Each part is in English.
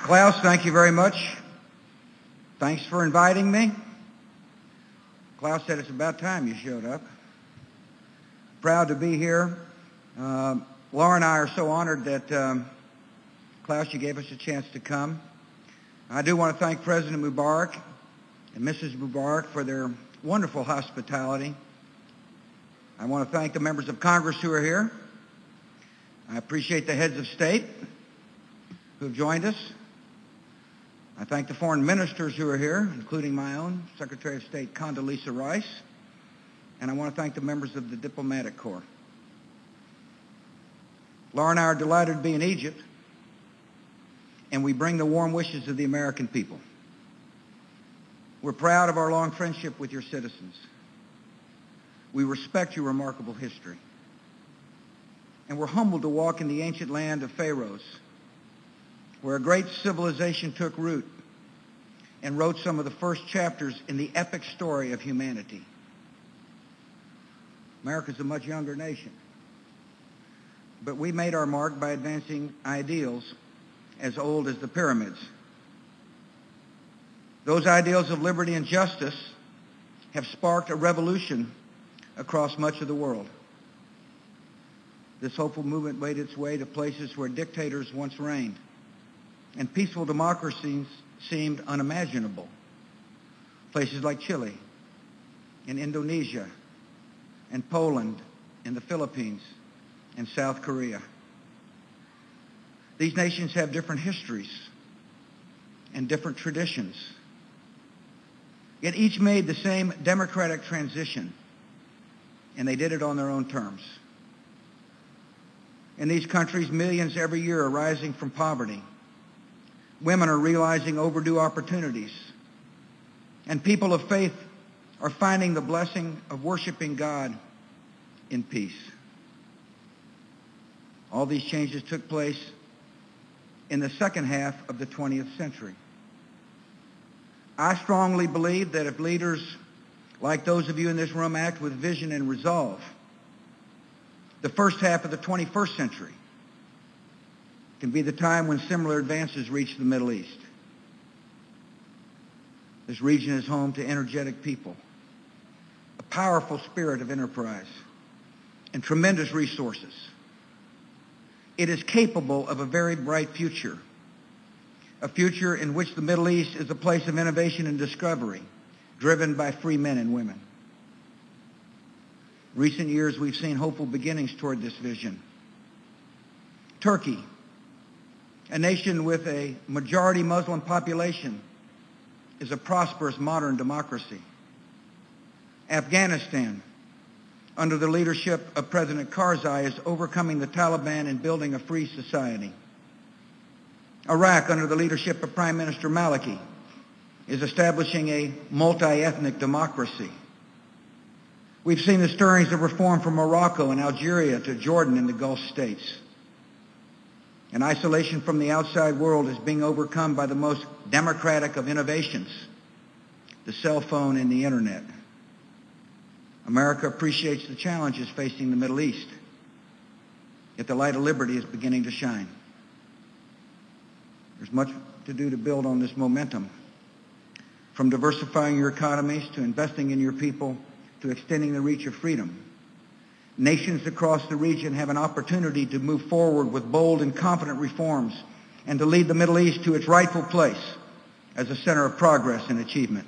Klaus, thank you very much. Thanks for inviting me. Klaus said it's about time you showed up. Proud to be here. Laura and I are so honored that, Klaus, you gave us a chance to come. I do want to thank President Mubarak and Mrs. Mubarak for their wonderful hospitality. I want to thank the members of Congress who are here. I appreciate the heads of state who have joined us. I thank the foreign ministers who are here, including my own, Secretary of State Condoleezza Rice. And I want to thank the members of the Diplomatic Corps. Laura and I are delighted to be in Egypt, and we bring the warm wishes of the American people. We're proud of our long friendship with your citizens. We respect your remarkable history. And we're humbled to walk in the ancient land of Pharaohs, where a great civilization took root and wrote some of the first chapters in the epic story of humanity. America's a much younger nation, but we made our mark by advancing ideals as old as the pyramids. Those ideals of liberty and justice have sparked a revolution across much of the world. This hopeful movement made its way to places where dictators once reigned, and peaceful democracies seemed unimaginable. Places like Chile, and Indonesia, and Poland, and the Philippines, and South Korea. These nations have different histories and different traditions, yet each made the same democratic transition, and they did it on their own terms. In these countries, millions every year are rising from poverty. Women are realizing overdue opportunities. And people of faith are finding the blessing of worshiping God in peace. All these changes took place in the second half of the 20th century. I strongly believe that if leaders like those of you in this room act with vision and resolve, the first half of the 21st century can be the time when similar advances reach the Middle East. This region is home to energetic people, a powerful spirit of enterprise, and tremendous resources. It is capable of a very bright future, a future in which the Middle East is a place of innovation and discovery, driven by free men and women. Recent years, we've seen hopeful beginnings toward this vision. Turkey, a nation with a majority Muslim population, is a prosperous modern democracy. Afghanistan, under the leadership of President Karzai, is overcoming the Taliban and building a free society. Iraq, under the leadership of Prime Minister Maliki, is establishing a multi-ethnic democracy. We've seen the stirrings of reform from Morocco and Algeria to Jordan and the Gulf states. And isolation from the outside world is being overcome by the most democratic of innovations, the cell phone and the internet. America appreciates the challenges facing the Middle East, yet the light of liberty is beginning to shine. There's much to do to build on this momentum, from diversifying your economies to investing in your people to extending the reach of freedom. Nations across the region have an opportunity to move forward with bold and confident reforms and to lead the Middle East to its rightful place as a center of progress and achievement.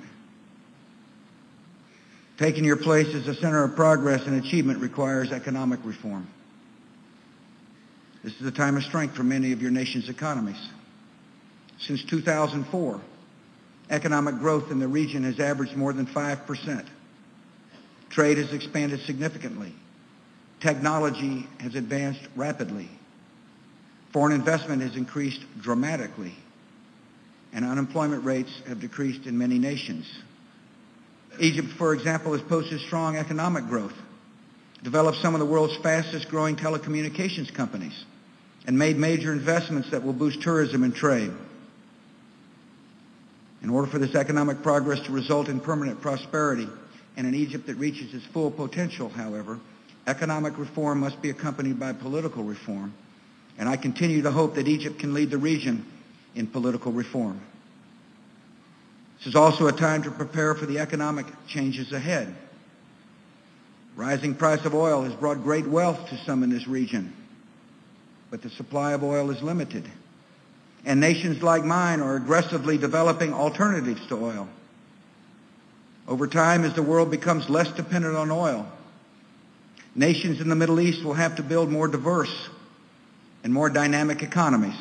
Taking your place as a center of progress and achievement requires economic reform. This is a time of strength for many of your nation's economies. Since 2004, economic growth in the region has averaged more than 5%. Trade has expanded significantly. Technology has advanced rapidly. Foreign investment has increased dramatically. And unemployment rates have decreased in many nations. Egypt, for example, has posted strong economic growth, developed some of the world's fastest growing telecommunications companies, and made major investments that will boost tourism and trade. In order for this economic progress to result in permanent prosperity and an Egypt that reaches its full potential, however, economic reform must be accompanied by political reform. And I continue to hope that Egypt can lead the region in political reform. This is also a time to prepare for the economic changes ahead. Rising price of oil has brought great wealth to some in this region, but the supply of oil is limited. And nations like mine are aggressively developing alternatives to oil. Over time, as the world becomes less dependent on oil, nations in the Middle East will have to build more diverse and more dynamic economies.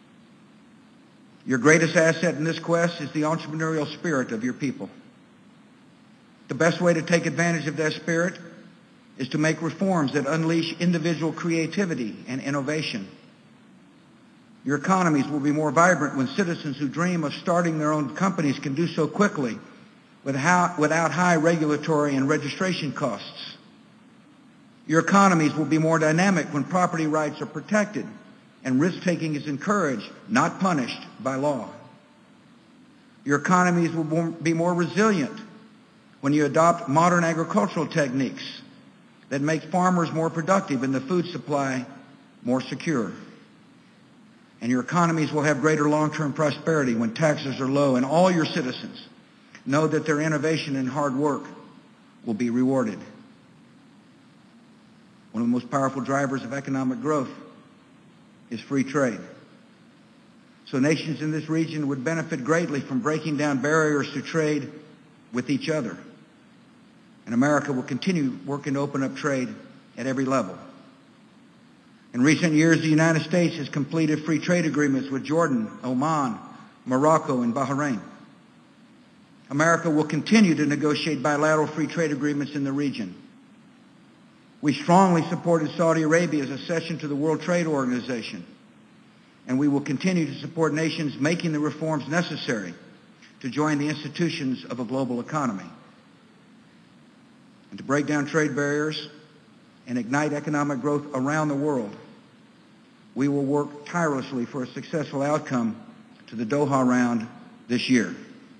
Your greatest asset in this quest is the entrepreneurial spirit of your people. The best way to take advantage of that spirit is to make reforms that unleash individual creativity and innovation. Your economies will be more vibrant when citizens who dream of starting their own companies can do so quickly without high regulatory and registration costs. Your economies will be more dynamic when property rights are protected and risk-taking is encouraged, not punished by law. Your economies will be more resilient when you adopt modern agricultural techniques that make farmers more productive and the food supply more secure. And your economies will have greater long-term prosperity when taxes are low and all your citizens know that their innovation and hard work will be rewarded. One of the most powerful drivers of economic growth is free trade. So nations in this region would benefit greatly from breaking down barriers to trade with each other. And America will continue working to open up trade at every level. In recent years, the United States has completed free trade agreements with Jordan, Oman, Morocco, and Bahrain. America will continue to negotiate bilateral free trade agreements in the region. We strongly supported Saudi Arabia's accession to the World Trade Organization, and we will continue to support nations making the reforms necessary to join the institutions of a global economy. And to break down trade barriers and ignite economic growth around the world, we will work tirelessly for a successful outcome to the Doha round this year.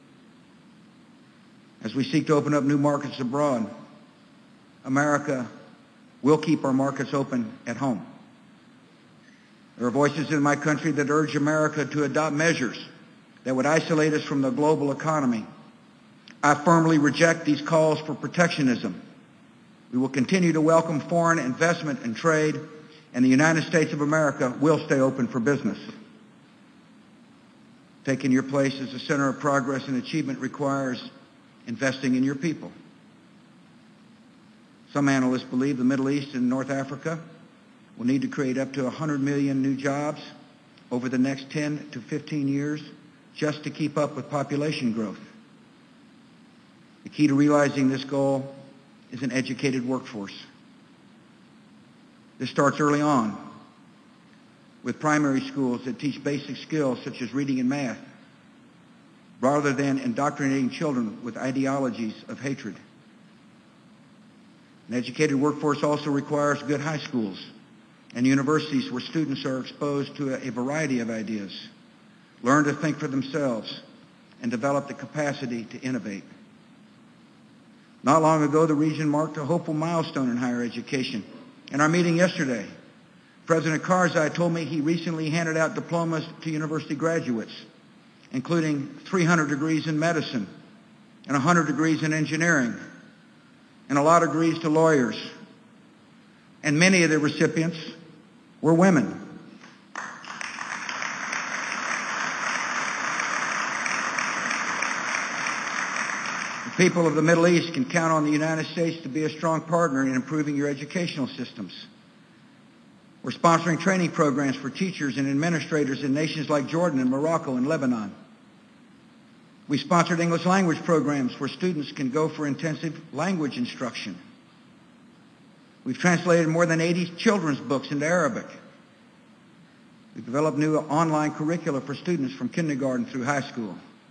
As we seek to open up new markets abroad, America will keep our markets open at home. There are voices in my country that urge America to adopt measures that would isolate us from the global economy. I firmly reject these calls for protectionism. We will continue to welcome foreign investment and trade, and the United States of America will stay open for business. Taking your place as a center of progress and achievement requires investing in your people. Some analysts believe the Middle East and North Africa will need to create up to 100 million new jobs over the next 10 to 15 years just to keep up with population growth. The key to realizing this goal is an educated workforce. This starts early on with primary schools that teach basic skills such as reading and math, rather than indoctrinating children with ideologies of hatred. An educated workforce also requires good high schools and universities where students are exposed to a variety of ideas, learn to think for themselves, and develop the capacity to innovate. Not long ago, the region marked a hopeful milestone in higher education. In our meeting yesterday, President Karzai told me he recently handed out diplomas to university graduates, including 300 degrees in medicine and 100 degrees in engineering, and a lot of degrees to lawyers. And many of the recipients were women. The people of the Middle East can count on the United States to be a strong partner in improving your educational systems. We're sponsoring training programs for teachers and administrators in nations like Jordan and Morocco and Lebanon. We sponsored English language programs where students can go for intensive language instruction. We've translated more than 80 children's books into Arabic. We've developed new online curricula for students from kindergarten through high school.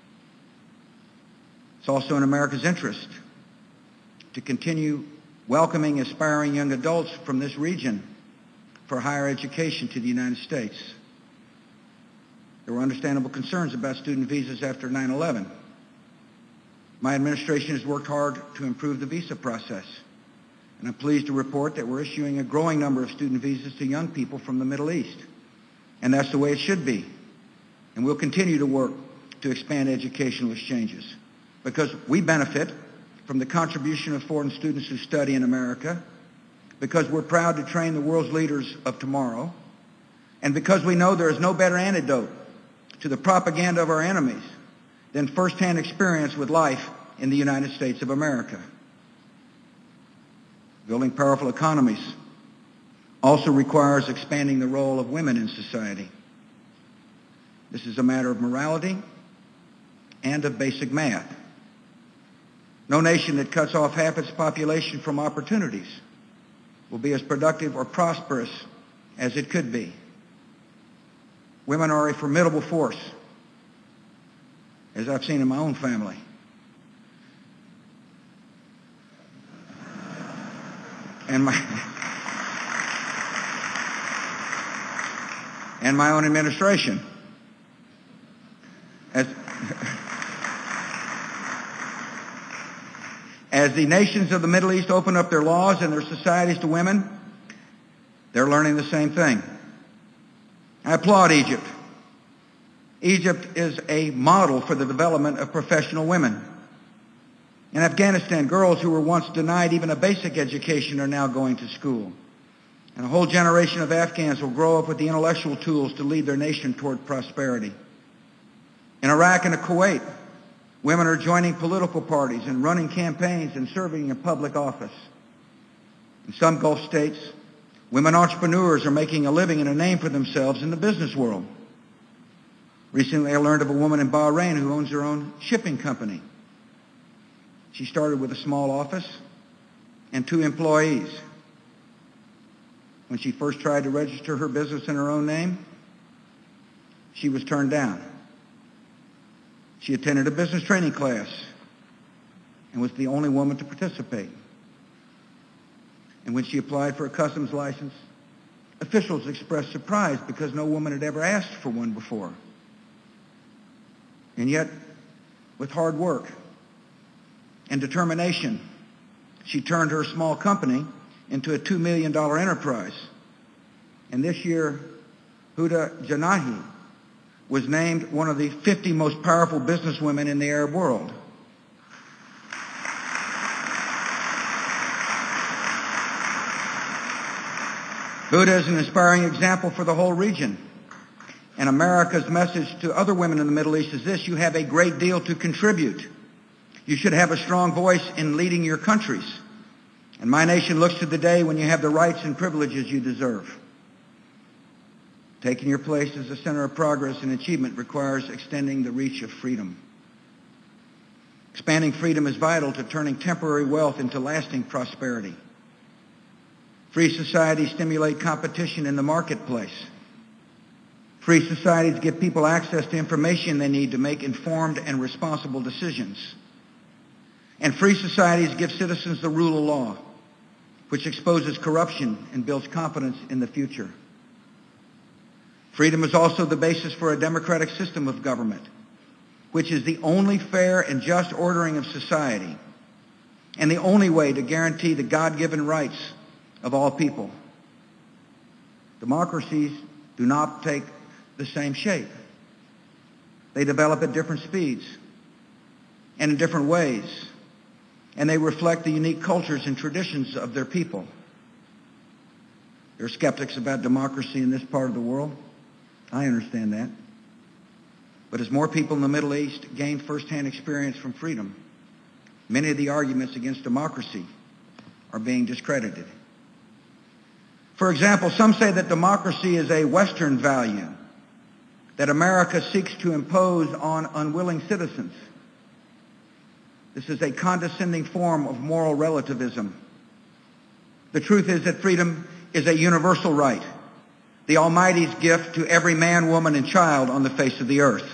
It's also in America's interest to continue welcoming aspiring young adults from this region for higher education to the United States. There were understandable concerns about student visas after 9/11. My administration has worked hard to improve the visa process, and I'm pleased to report that we're issuing a growing number of student visas to young people from the Middle East, and that's the way it should be. and we'll continue to work to expand educational exchanges because we benefit from the contribution of foreign students who study in America, because we're proud to train the world's leaders of tomorrow, and because we know there is no better antidote to the propaganda of our enemies than firsthand experience with life in the United States of America. Building powerful economies also requires expanding the role of women in society. This is a matter of morality and of basic math. No nation that cuts off half its population from opportunities will be as productive or prosperous as it could be. Women are a formidable force, as I've seen in my own family. And my own administration. As the nations of the Middle East open up their laws and their societies to women, they're learning the same thing. I applaud Egypt. Egypt is a model for the development of professional women. In Afghanistan, girls who were once denied even a basic education are now going to school. And a whole generation of Afghans will grow up with the intellectual tools to lead their nation toward prosperity. In Iraq and Kuwait, women are joining political parties and running campaigns and serving in public office. In some Gulf states, women entrepreneurs are making a living and a name for themselves in the business world. Recently, I learned of a woman in Bahrain who owns her own shipping company. She started with a small office and 2 employees. When she first tried to register her business in her own name, she was turned down. She attended a business training class and was the only woman to participate. And when she applied for a customs license, officials expressed surprise because no woman had ever asked for one before. And yet, with hard work and determination, she turned her small company into a $2 million enterprise. And this year, Huda Janahi was named one of the 50 most powerful businesswomen in the Arab world. Huda is an inspiring example for the whole region. And America's message to other women in the Middle East is this: you have a great deal to contribute. You should have a strong voice in leading your countries. And my nation looks to the day when you have the rights and privileges you deserve. Taking your place as the center of progress and achievement requires extending the reach of freedom. Expanding freedom is vital to turning temporary wealth into lasting prosperity. Free societies stimulate competition in the marketplace. Free societies give people access to information they need to make informed and responsible decisions. And free societies give citizens the rule of law, which exposes corruption and builds confidence in the future. Freedom is also the basis for a democratic system of government, which is the only fair and just ordering of society and the only way to guarantee the God-given rights of all people. Democracies do not take the same shape. They develop at different speeds and in different ways, and they reflect the unique cultures and traditions of their people. There are skeptics about democracy in this part of the world. I understand that. But as more people in the Middle East gain firsthand experience from freedom, many of the arguments against democracy are being discredited. For example, some say that democracy is a Western value that America seeks to impose on unwilling citizens. This is a condescending form of moral relativism. The truth is that freedom is a universal right, the Almighty's gift to every man, woman, and child on the face of the earth.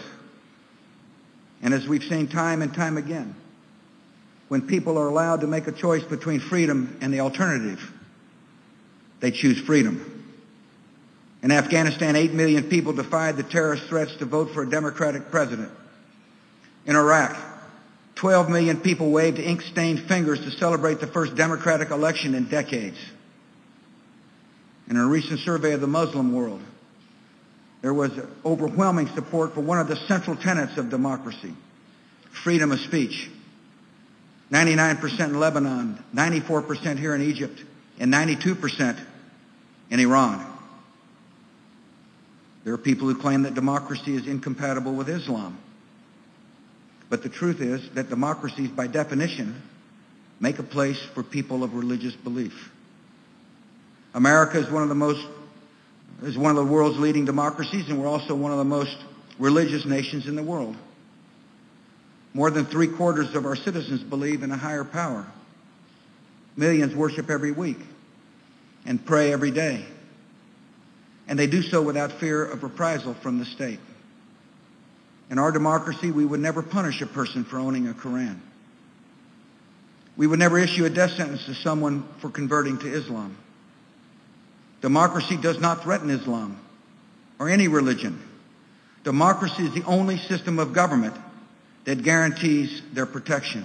And as we've seen time and time again, when people are allowed to make a choice between freedom and the alternative, they choose freedom. In Afghanistan, 8 million people defied the terrorist threats to vote for a democratic president. In Iraq, 12 million people waved ink-stained fingers to celebrate the first democratic election in decades. In a recent survey of the Muslim world, there was overwhelming support for one of the central tenets of democracy, freedom of speech. 99% in Lebanon, 94% here in Egypt, and 92% in Iran. There are people who claim that democracy is incompatible with Islam. But the truth is that democracies, by definition, make a place for people of religious belief. America is one of the world's leading democracies, and we're also one of the most religious nations in the world. More than 3/4 of our citizens believe in a higher power. Millions worship every week and pray every day. And they do so without fear of reprisal from the state. In our democracy, we would never punish a person for owning a Quran. We would never issue a death sentence to someone for converting to Islam. Democracy does not threaten Islam or any religion. Democracy is the only system of government that guarantees their protection.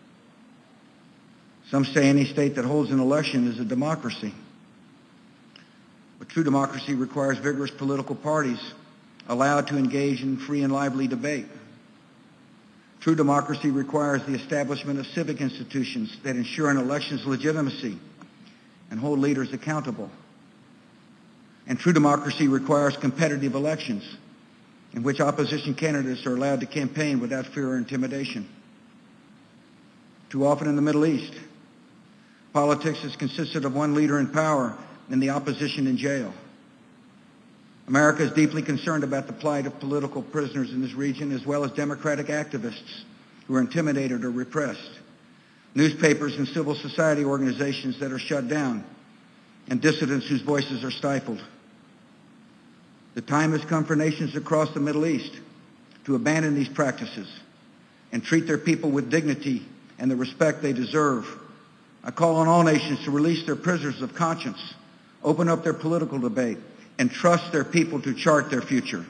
Some say any state that holds an election is a democracy. But true democracy requires vigorous political parties allowed to engage in free and lively debate. True democracy requires the establishment of civic institutions that ensure an election's legitimacy and hold leaders accountable. And true democracy requires competitive elections in which opposition candidates are allowed to campaign without fear or intimidation. Too often in the Middle East, politics has consisted of one leader in power and the opposition in jail. America is deeply concerned about the plight of political prisoners in this region, as well as democratic activists who are intimidated or repressed, newspapers and civil society organizations that are shut down, and dissidents whose voices are stifled. The time has come for nations across the Middle East to abandon these practices and treat their people with dignity and the respect they deserve. I call on all nations to release their prisoners of conscience, open up their political debate, and trust their people to chart their future.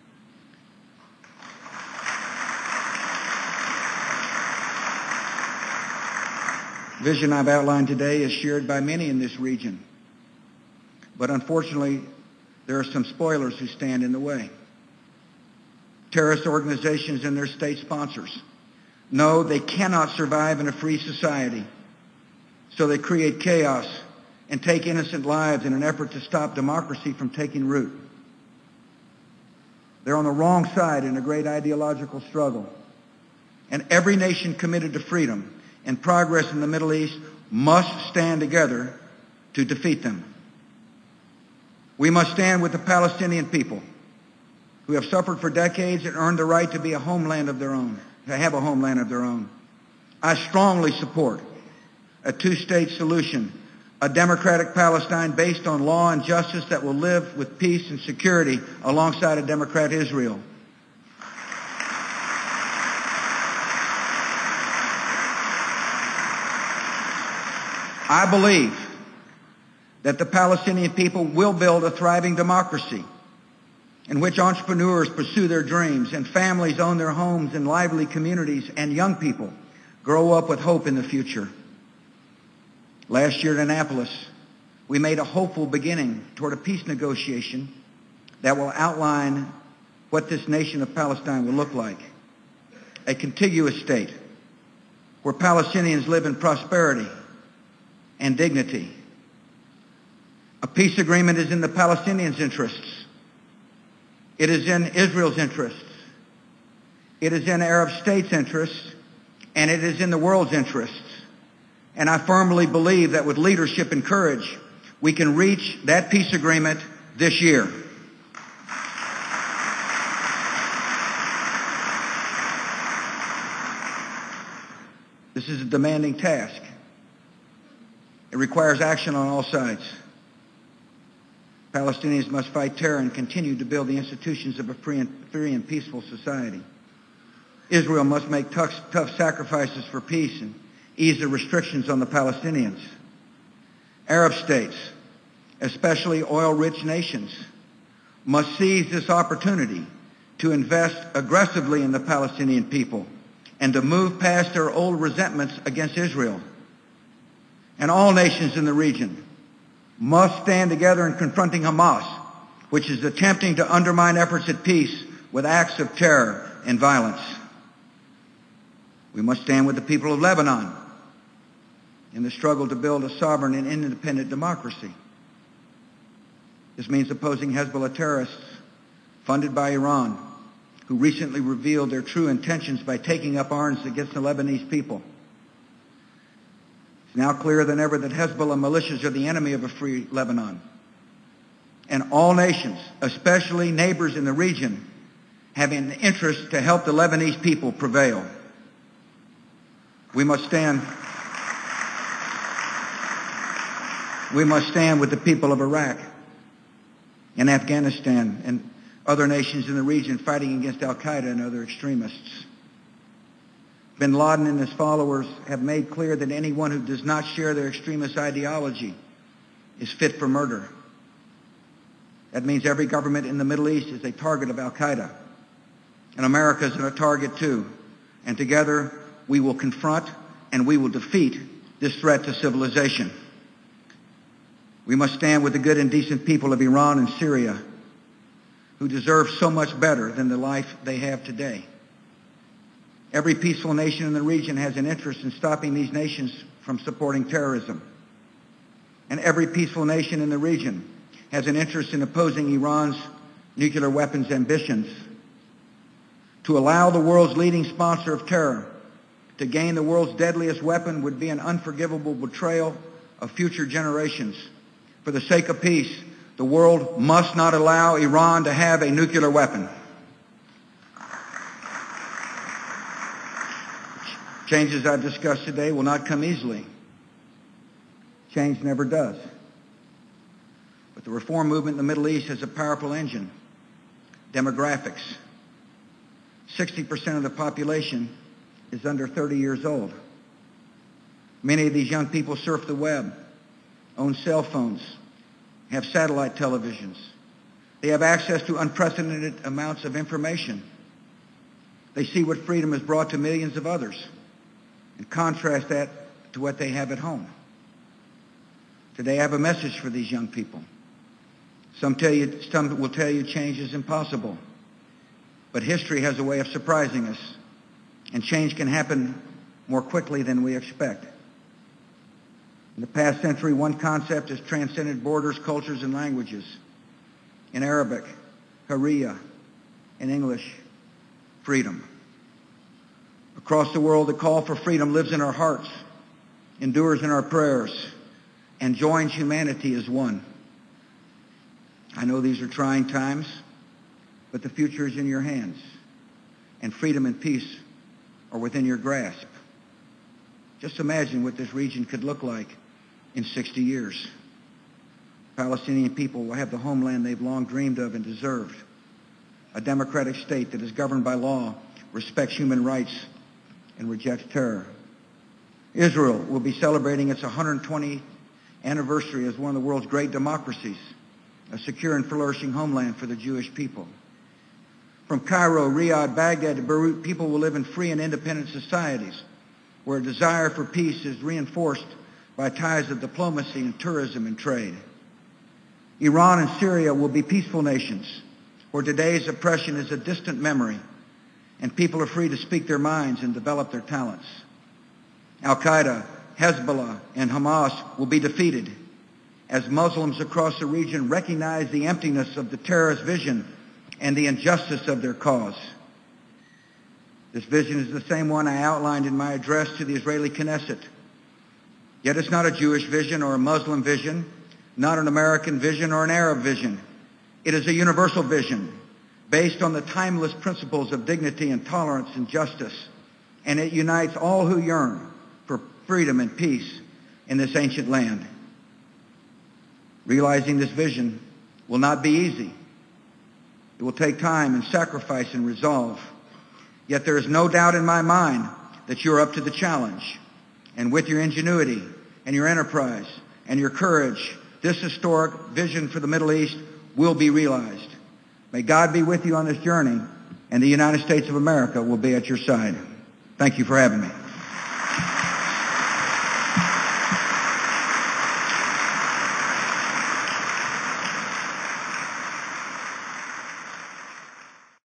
The vision I've outlined today is shared by many in this region. But unfortunately, there are some spoilers who stand in the way. Terrorist organizations and their state sponsors know they cannot survive in a free society, so they create chaos and take innocent lives in an effort to stop democracy from taking root. They're on the wrong side in a great ideological struggle. And every nation committed to freedom and progress in the Middle East must stand together to defeat them. We must stand with the Palestinian people who have suffered for decades and earned the right to be a homeland of their own, to have a homeland of their own. I strongly support a two-state solution, a democratic Palestine based on law and justice that will live with peace and security alongside a democratic Israel. I believe that the Palestinian people will build a thriving democracy in which entrepreneurs pursue their dreams and families own their homes in lively communities and young people grow up with hope in the future. Last year in Annapolis, we made a hopeful beginning toward a peace negotiation that will outline what this nation of Palestine will look like. A contiguous state where Palestinians live in prosperity and dignity. A peace agreement is in the Palestinians' interests. It is in Israel's interests. It is in Arab states' interests, and it is in the world's interests. And I firmly believe that with leadership and courage, we can reach that peace agreement this year. This is a demanding task. It requires action on all sides. Palestinians must fight terror and continue to build the institutions of a free and peaceful society. Israel must make tough sacrifices for peace and ease the restrictions on the Palestinians. Arab states, especially oil-rich nations, must seize this opportunity to invest aggressively in the Palestinian people and to move past their old resentments against Israel. And all nations in the region must stand together in confronting Hamas, which is attempting to undermine efforts at peace with acts of terror and violence. We must stand with the people of Lebanon in the struggle to build a sovereign and independent democracy. This means opposing Hezbollah terrorists funded by Iran, who recently revealed their true intentions by taking up arms against the Lebanese people. It's now clearer than ever that Hezbollah militias are the enemy of a free Lebanon. And all nations, especially neighbors in the region, have an interest to help the Lebanese people prevail. We must stand with the people of Iraq and Afghanistan and other nations in the region fighting against al-Qaeda and other extremists. Bin Laden and his followers have made clear that anyone who does not share their extremist ideology is fit for murder. That means every government in the Middle East is a target of al-Qaeda. And America is a target too. And together we will confront and we will defeat this threat to civilization. We must stand with the good and decent people of Iran and Syria, who deserve so much better than the life they have today. Every peaceful nation in the region has an interest in stopping these nations from supporting terrorism. And every peaceful nation in the region has an interest in opposing Iran's nuclear weapons ambitions. To allow the world's leading sponsor of terror to gain the world's deadliest weapon would be an unforgivable betrayal of future generations. For the sake of peace, the world must not allow Iran to have a nuclear weapon. Changes I've discussed today will not come easily. Change never does. But the reform movement in the Middle East has a powerful engine: demographics. 60% of the population is under 30 years old. Many of these young people surf the web, own cell phones, have satellite televisions. They have access to unprecedented amounts of information. They see what freedom has brought to millions of others and contrast that to what they have at home. Today I have a message for these young people. Some will tell you change is impossible, but history has a way of surprising us, and change can happen more quickly than we expect. In the past century, one concept has transcended borders, cultures, and languages. In Arabic, Hurriya; in English, freedom. Across the world, the call for freedom lives in our hearts, endures in our prayers, and joins humanity as one. I know these are trying times, but the future is in your hands, and freedom and peace are within your grasp. Just imagine what this region could look like in 60 years. Palestinian people will have the homeland they've long dreamed of and deserved. A democratic state that is governed by law, respects human rights, and rejects terror. Israel will be celebrating its 120th anniversary as one of the world's great democracies, a secure and flourishing homeland for the Jewish people. From Cairo, Riyadh, Baghdad to Beirut, people will live in free and independent societies where a desire for peace is reinforced by ties of diplomacy and tourism and trade. Iran and Syria will be peaceful nations where today's oppression is a distant memory and people are free to speak their minds and develop their talents. Al-Qaeda, Hezbollah, and Hamas will be defeated as Muslims across the region recognize the emptiness of the terrorist vision and the injustice of their cause. This vision is the same one I outlined in my address to the Israeli Knesset. Yet it's not a Jewish vision or a Muslim vision, not an American vision or an Arab vision. It is a universal vision based on the timeless principles of dignity and tolerance and justice, and it unites all who yearn for freedom and peace in this ancient land. Realizing this vision will not be easy. It will take time and sacrifice and resolve. Yet there is no doubt in my mind that you're up to the challenge. And with your ingenuity and your enterprise and your courage, this historic vision for the Middle East will be realized. May God be with you on this journey, and the United States of America will be at your side. Thank you for having me.